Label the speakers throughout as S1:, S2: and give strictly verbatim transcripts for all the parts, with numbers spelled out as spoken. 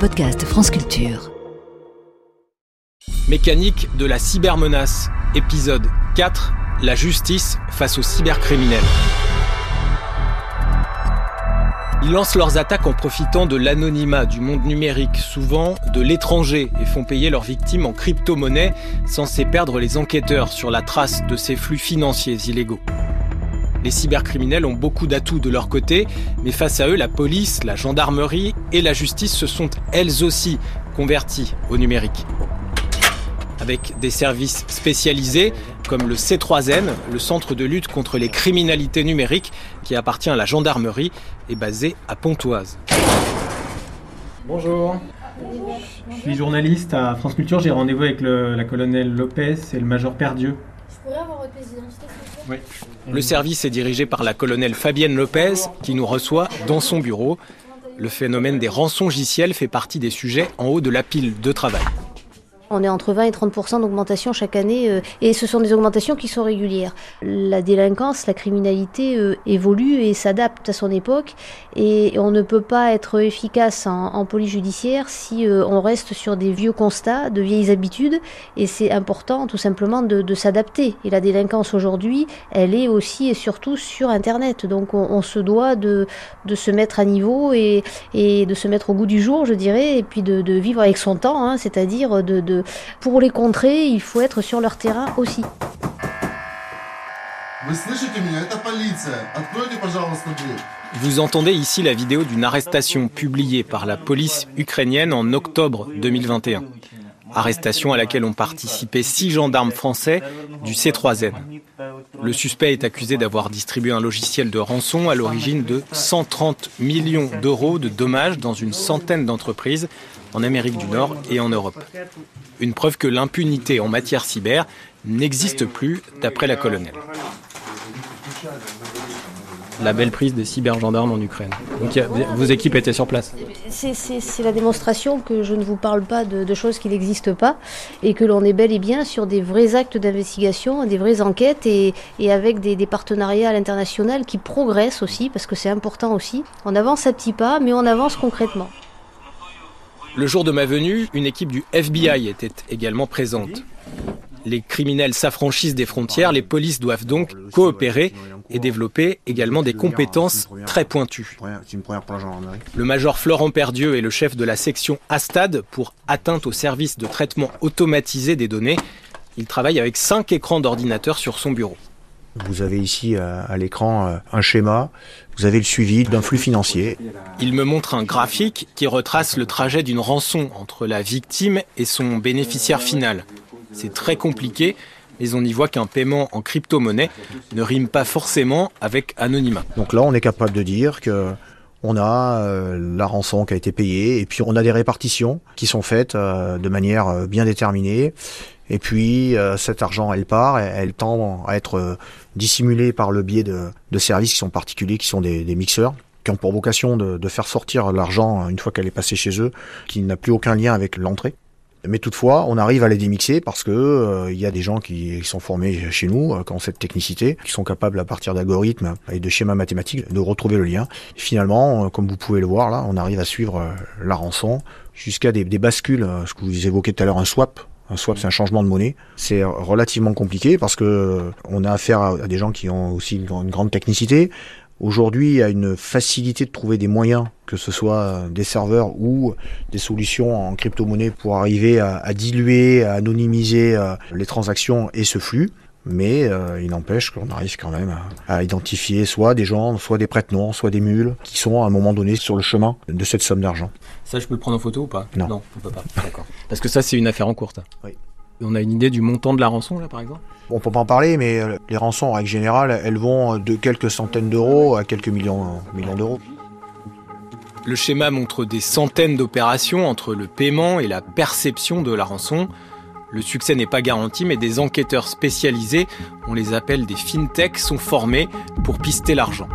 S1: podcast France Culture.
S2: Mécanique de la cybermenace, épisode quatre, la justice face aux cybercriminels. Ils lancent leurs attaques en profitant de l'anonymat du monde numérique, souvent de l'étranger, et font payer leurs victimes en crypto-monnaie, censées perdre les enquêteurs sur la trace de ces flux financiers illégaux. Les cybercriminels ont beaucoup d'atouts de leur côté, mais face à eux, la police, la gendarmerie et la justice se sont elles aussi converties au numérique. Avec des services spécialisés comme le C trois N, le centre de lutte contre les criminalités numériques qui appartient à la gendarmerie et basé à Pontoise.
S3: Bonjour, je suis journaliste à France Culture, j'ai rendez-vous avec le, la colonelle Lopez et le major Perdieu.
S4: Je pourrais avoir votre pièce d'identité, s'il vous plaît ?
S3: Oui.
S2: Le service est dirigé par la colonelle Fabienne Lopez qui nous reçoit dans son bureau. Le phénomène des rançongiciels fait partie des sujets en haut de la pile de travail.
S5: On est entre vingt et trente pour cent d'augmentation chaque année euh, et ce sont des augmentations qui sont régulières. La délinquance, la criminalité euh, évolue et s'adapte à son époque et on ne peut pas être efficace en, en police judiciaire si euh, on reste sur des vieux constats, de vieilles habitudes et c'est important tout simplement de, de s'adapter. Et la délinquance aujourd'hui, elle est aussi et surtout sur Internet. Donc on, on se doit de, de se mettre à niveau et, et de se mettre au goût du jour, je dirais, et puis de, de vivre avec son temps, hein, c'est-à-dire de, de pour les contrer, il faut être sur leur terrain aussi.
S2: Vous entendez ici la vidéo d'une arrestation publiée par la police ukrainienne en octobre deux mille vingt et un. Arrestation à laquelle ont participé six gendarmes français du C trois N. Le suspect est accusé d'avoir distribué un logiciel de rançon à l'origine de cent trente millions d'euros de dommages dans une centaine d'entreprises en Amérique du Nord et en Europe. Une preuve que l'impunité en matière cyber n'existe plus, d'après la colonelle. La belle prise des cybergendarmes en Ukraine. Donc vos équipes étaient sur place.
S5: C'est, c'est, c'est la démonstration que je ne vous parle pas de, de choses qui n'existent pas et que l'on est bel et bien sur des vrais actes d'investigation, des vraies enquêtes et, et avec des, des partenariats à l'international qui progressent aussi, parce que c'est important aussi. On avance à petits pas, mais on avance concrètement.
S2: Le jour de ma venue, une équipe du F B I était également présente. Les criminels s'affranchissent des frontières, les polices doivent donc coopérer et développer également des compétences très pointues. Le major Florent Perdieu est le chef de la section ASTAD pour atteinte au service de traitement automatisé des données. Il travaille avec cinq écrans d'ordinateur sur son bureau.
S6: Vous avez ici à l'écran un schéma, vous avez le suivi d'un flux financier.
S2: Il me montre un graphique qui retrace le trajet d'une rançon entre la victime et son bénéficiaire final. C'est très compliqué, mais on y voit qu'un paiement en crypto-monnaie ne rime pas forcément avec anonymat.
S6: Donc là, on est capable de dire que on a euh, la rançon qui a été payée et puis on a des répartitions qui sont faites euh, de manière euh, bien déterminée. Et puis euh, cet argent, elle part, elle, elle tend à être euh, dissimulée par le biais de, de services qui sont particuliers, qui sont des, des mixeurs, qui ont pour vocation de, de faire sortir l'argent une fois qu'elle est passée chez eux, qui n'a plus aucun lien avec l'entrée. Mais toutefois, on arrive à les démixer parce que euh, il y a des gens qui, qui sont formés chez nous, euh, qui ont cette technicité, qui sont capables à partir d'algorithmes et de schémas mathématiques de retrouver le lien. Et finalement, euh, comme vous pouvez le voir là, on arrive à suivre euh, la rançon jusqu'à des, des bascules, euh, ce que vous évoquiez tout à l'heure, un swap. Un swap, c'est un changement de monnaie. C'est relativement compliqué parce que euh, on a affaire à, à des gens qui ont aussi une, une grande technicité. Aujourd'hui, il y a une facilité de trouver des moyens, que ce soit des serveurs ou des solutions en crypto-monnaie pour arriver à, à diluer, à anonymiser euh, les transactions et ce flux. Mais euh, il n'empêche qu'on arrive quand même à, à identifier soit des gens, soit des prête-noms, soit des mules qui sont à un moment donné sur le chemin de cette somme d'argent.
S2: Ça, je peux le prendre en photo ou pas ?
S6: Non.
S2: Non, on peut pas. D'accord. Parce que ça, c'est une affaire en cours.
S6: Oui.
S2: On a une idée du montant de la rançon, là, par exemple ?
S6: On peut pas en parler, mais les rançons, en règle générale, elles vont de quelques centaines d'euros à quelques millions, millions d'euros.
S2: Le schéma montre des centaines d'opérations entre le paiement et la perception de la rançon. Le succès n'est pas garanti, mais des enquêteurs spécialisés, on les appelle des fintechs, sont formés pour pister l'argent.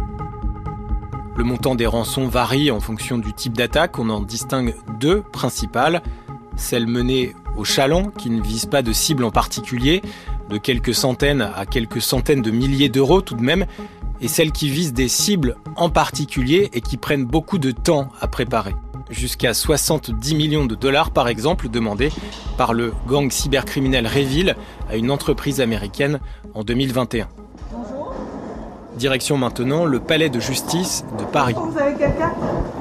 S2: Le montant des rançons varie en fonction du type d'attaque. On en distingue deux principales. Celle menée au chaland, qui ne vise pas de cible en particulier, de quelques centaines à quelques centaines de milliers d'euros tout de même, et celles qui visent des cibles en particulier et qui prennent beaucoup de temps à préparer. Jusqu'à soixante-dix millions de dollars par exemple demandés par le gang cybercriminel Revil à une entreprise américaine en deux mille vingt et un. Bonjour. Direction maintenant le palais de justice de Paris. Vous avez quelqu'un ?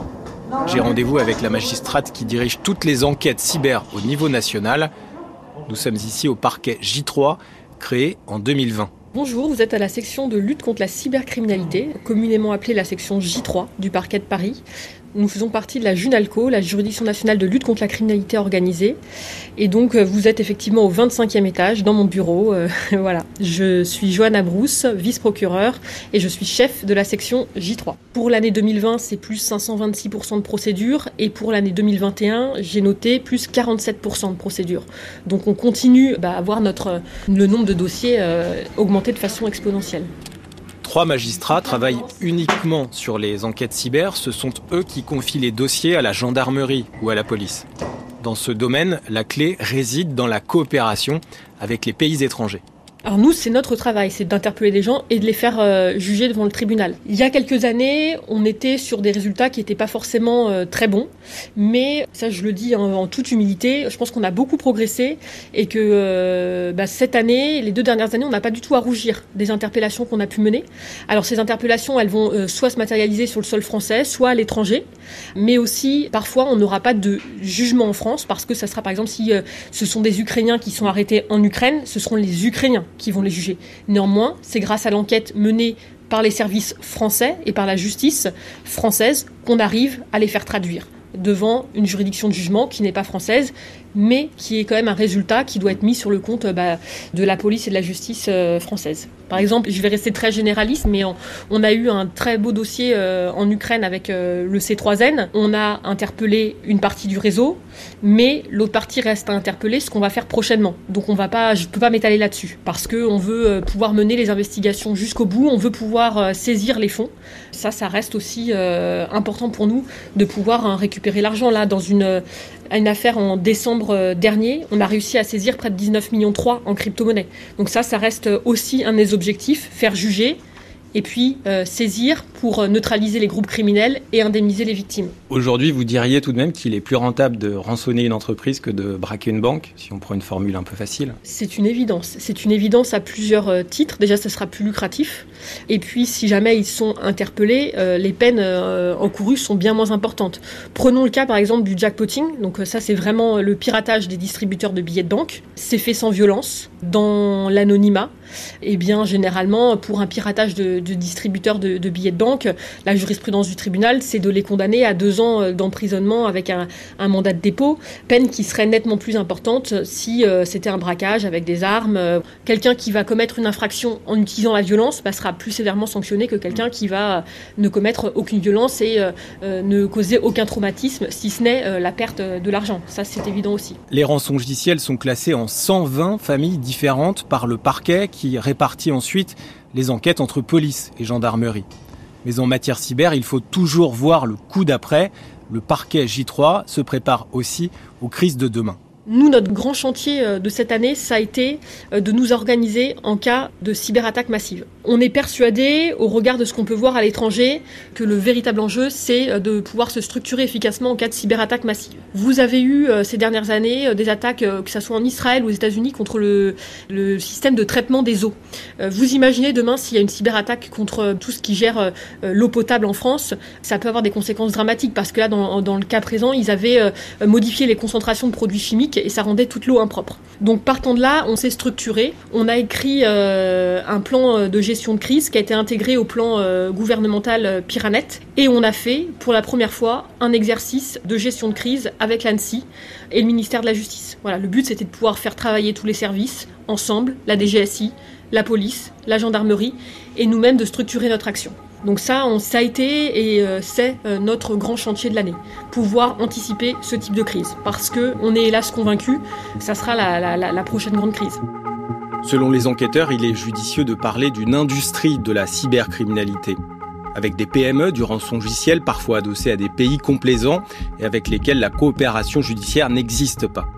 S2: J'ai rendez-vous avec la magistrate qui dirige toutes les enquêtes cyber au niveau national. Nous sommes ici au parquet J trois, créé en deux mille vingt.
S1: Bonjour, vous êtes à la section de lutte contre la cybercriminalité, communément appelée la section J trois du parquet de Paris. Nous faisons partie de la JUNALCO, la juridiction nationale de lutte contre la criminalité organisée. Et donc, vous êtes effectivement au vingt-cinquième étage, dans mon bureau. Euh, voilà. Je suis Johanna Brousse, vice-procureure, et je suis chef de la section J trois. Pour l'année deux mille vingt, c'est plus cinq cent vingt-six pour cent de procédures. Et pour l'année deux mille vingt et un, j'ai noté plus quarante-sept pour cent de procédures. Donc, on continue bah, à voir notre, le nombre de dossiers euh, augmenter de façon exponentielle.
S2: Trois magistrats travaillent uniquement sur les enquêtes cyber. Ce sont eux qui confient les dossiers à la gendarmerie ou à la police. Dans ce domaine, la clé réside dans la coopération avec les pays étrangers.
S1: Alors nous, c'est notre travail, c'est d'interpeller des gens et de les faire euh, juger devant le tribunal. Il y a quelques années, on était sur des résultats qui n'étaient pas forcément euh, très bons, mais ça je le dis en, en toute humilité, je pense qu'on a beaucoup progressé et que euh, bah, cette année, les deux dernières années, on n'a pas du tout à rougir des interpellations qu'on a pu mener. Alors ces interpellations, elles vont euh, soit se matérialiser sur le sol français, soit à l'étranger, mais aussi parfois on n'aura pas de jugement en France parce que ça sera par exemple si euh, ce sont des Ukrainiens qui sont arrêtés en Ukraine, ce seront les Ukrainiens qui vont les juger. Néanmoins, c'est grâce à l'enquête menée par les services français et par la justice française qu'on arrive à les faire traduire devant une juridiction de jugement qui n'est pas française, mais qui est quand même un résultat qui doit être mis sur le compte bah, de la police et de la justice euh, française. Par exemple, je vais rester très généraliste, mais on, on a eu un très beau dossier euh, en Ukraine avec euh, le C trois N. On a interpellé une partie du réseau, mais l'autre partie reste à interpeller, ce qu'on va faire prochainement. Donc on va pas, je ne peux pas m'étaler là-dessus, parce qu'on veut euh, pouvoir mener les investigations jusqu'au bout, on veut pouvoir euh, saisir les fonds. Ça, ça reste aussi euh, important pour nous de pouvoir hein, récupérer l'argent. Là, dans une... Euh, une affaire en décembre dernier, on a réussi à saisir près de dix-neuf virgule trois millions en crypto-monnaie. Donc ça, ça reste aussi un des objectifs, faire juger et puis euh, saisir pour neutraliser les groupes criminels et indemniser les victimes.
S2: Aujourd'hui, vous diriez tout de même qu'il est plus rentable de rançonner une entreprise que de braquer une banque, si on prend une formule un peu facile?
S1: C'est une évidence. C'est une évidence à plusieurs euh, titres. Déjà, ça sera plus lucratif. Et puis, si jamais ils sont interpellés, euh, les peines euh, encourues sont bien moins importantes. Prenons le cas, par exemple, du jackpotting. Donc ça, c'est vraiment le piratage des distributeurs de billets de banque. C'est fait sans violence, dans l'anonymat. Et bien, généralement, pour un piratage de, de distributeurs de, de billets de banque, la jurisprudence du tribunal, c'est de les condamner à deux ans d'emprisonnement avec un, un mandat de dépôt, peine qui serait nettement plus importante si euh, c'était un braquage avec des armes. Quelqu'un qui va commettre une infraction en utilisant la violence bah, sera plus sévèrement sanctionné que quelqu'un qui va ne commettre aucune violence et euh, euh, ne causer aucun traumatisme, si ce n'est euh, la perte de l'argent. Ça, c'est évident aussi.
S2: Les rançongiciels sont classés en cent vingt familles différentes par le parquet qui répartit ensuite les enquêtes entre police et gendarmerie. Mais en matière cyber, il faut toujours voir le coup d'après. Le parquet J trois se prépare aussi aux crises de demain.
S1: Nous, notre grand chantier de cette année, ça a été de nous organiser en cas de cyberattaque massive. On est persuadé, au regard de ce qu'on peut voir à l'étranger, que le véritable enjeu, c'est de pouvoir se structurer efficacement en cas de cyberattaque massive. Vous avez eu ces dernières années des attaques, que ce soit en Israël ou aux États-Unis, contre le, le système de traitement des eaux. Vous imaginez demain s'il y a une cyberattaque contre tout ce qui gère l'eau potable en France, ça peut avoir des conséquences dramatiques parce que là, dans, dans le cas présent, ils avaient modifié les concentrations de produits chimiques et ça rendait toute l'eau impropre. Donc partant de là, on s'est structuré. On a écrit euh, un plan de gestion de crise qui a été intégré au plan euh, gouvernemental euh, Piranet et on a fait pour la première fois un exercice de gestion de crise avec l'ANSSI et le ministère de la Justice. Voilà, le but c'était de pouvoir faire travailler tous les services ensemble, la D G S I, la police, la gendarmerie et nous-mêmes de structurer notre action. Donc ça, on, ça a été et euh, c'est euh, notre grand chantier de l'année, pouvoir anticiper ce type de crise, parce qu'on est hélas convaincus que ça sera la, la, la, la prochaine grande crise.
S2: Selon les enquêteurs, il est judicieux de parler d'une industrie de la cybercriminalité, avec des P M E du rançongiciel parfois adossés à des pays complaisants et avec lesquels la coopération judiciaire n'existe pas.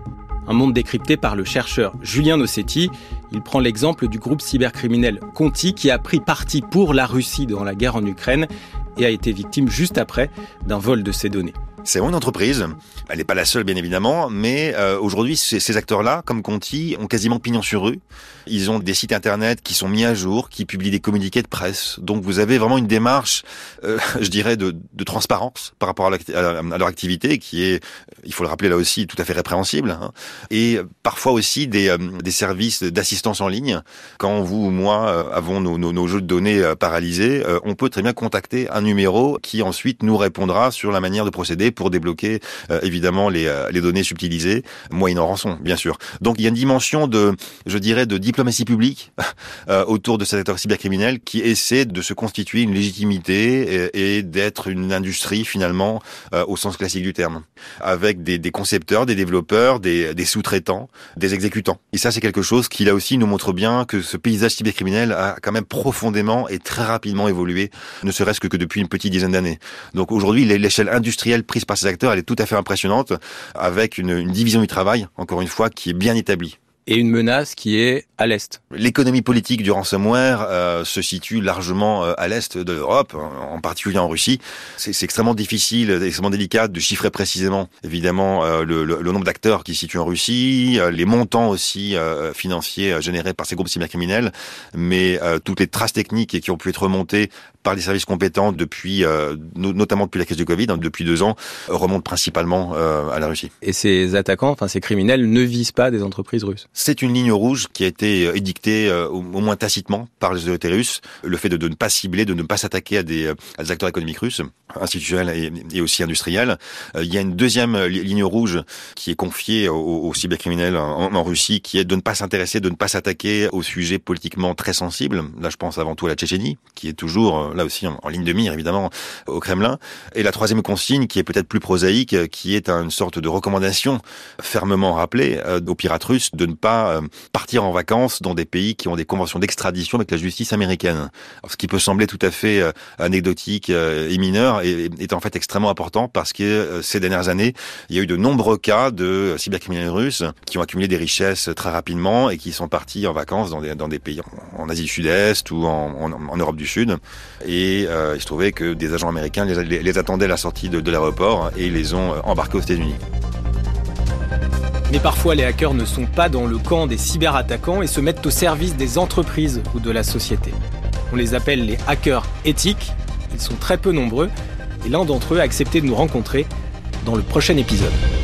S2: Un monde décrypté par le chercheur Julien Nossetti. Il prend l'exemple du groupe cybercriminel Conti qui a pris parti pour la Russie dans la guerre en Ukraine et a été victime juste après d'un vol de ses données.
S7: C'est vraiment une entreprise. Elle n'est pas la seule, bien évidemment, mais euh, aujourd'hui, ces, ces acteurs-là, comme Conti, ont quasiment pignon sur rue. Ils ont des sites internet qui sont mis à jour, qui publient des communiqués de presse. Donc, vous avez vraiment une démarche, euh, je dirais, de, de transparence par rapport à, à, à leur activité, qui est, il faut le rappeler là aussi, tout à fait répréhensible. Hein. Et parfois aussi des, euh, des services d'assistance en ligne. Quand vous ou moi euh, avons nos, nos, nos jeux de données euh, paralysés, euh, on peut très bien contacter un numéro qui ensuite nous répondra sur la manière de procéder pour débloquer euh, évidemment les, euh, les données subtilisées, moyennant rançon, bien sûr. Donc il y a une dimension de, je dirais, de diplomatie publique euh, autour de cet acteur cybercriminel qui essaie de se constituer une légitimité et, et d'être une industrie finalement euh, au sens classique du terme, avec des, des concepteurs, des développeurs, des, des sous-traitants, des exécutants. Et ça, c'est quelque chose qui là aussi nous montre bien que ce paysage cybercriminel a quand même profondément et très rapidement évolué, ne serait-ce que, que depuis une petite dizaine d'années. Donc aujourd'hui, l'échelle industrielle prise par ces acteurs, elle est tout à fait impressionnante, avec une, une division du travail, encore une fois, qui est bien établie.
S2: Et une menace qui est à l'Est.
S7: L'économie politique du ransomware euh, se situe largement euh, à l'Est de l'Europe, en particulier en Russie. C'est, c'est extrêmement difficile, extrêmement délicat de chiffrer précisément, évidemment, euh, le, le, le nombre d'acteurs qui se situent en Russie, euh, les montants aussi euh, financiers euh, générés par ces groupes cybercriminels, mais euh, toutes les traces techniques qui ont pu être remontées par les services compétents depuis, euh, no- notamment depuis la crise du Covid, hein, depuis deux ans, euh, remontent principalement euh, à la Russie.
S2: Et ces attaquants, enfin ces criminels, ne visent pas des entreprises russes.
S7: C'est une ligne rouge qui a été édictée euh, au, au moins tacitement par les autorités russes. Le fait de, de ne pas cibler, de ne pas s'attaquer à des, à des acteurs économiques russes, institutionnels et, et aussi industriels. Euh, il y a une deuxième ligne rouge qui est confiée aux, aux cybercriminels en, en Russie, qui est de ne pas s'intéresser, de ne pas s'attaquer aux sujets politiquement très sensibles. Là, je pense avant tout à la Tchétchénie, qui est toujours, là aussi, en, en ligne de mire, évidemment, au Kremlin. Et la troisième consigne, qui est peut-être plus prosaïque, qui est une sorte de recommandation fermement rappelée euh, aux pirates russes de ne pas partir en vacances dans des pays qui ont des conventions d'extradition avec la justice américaine. Alors, ce qui peut sembler tout à fait euh, anecdotique euh, et mineur est, est en fait extrêmement important parce que euh, ces dernières années, il y a eu de nombreux cas de cybercriminels russes qui ont accumulé des richesses très rapidement et qui sont partis en vacances dans des, dans des pays en, en Asie du Sud-Est ou en, en, en Europe du Sud. Et euh, il se trouvait que des agents américains les, les, les attendaient à la sortie de, de l'aéroport et ils les ont embarqués aux États-Unis.
S2: Mais parfois, les hackers ne sont pas dans le camp des cyberattaquants et se mettent au service des entreprises ou de la société. On les appelle les hackers éthiques. Ils sont très peu nombreux et l'un d'entre eux a accepté de nous rencontrer dans le prochain épisode.